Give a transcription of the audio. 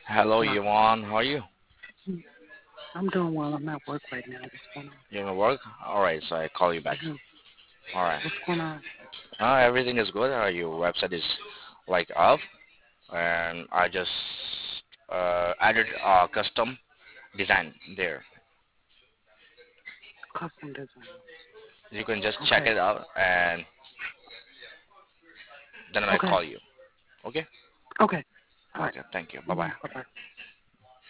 Hello, Hello. Yvonne. How are you? Mm, I'm doing well. I'm at work right now. What's going on? You in work? All right, so I call you back. hmm All right. What's going on? Everything is good. Your website is like up, and I just added a custom design there. Custom design. You can just check Okay. it out, and then I Okay. call you. Okay? Okay. All right. Okay. Thank you. Bye bye. Bye bye.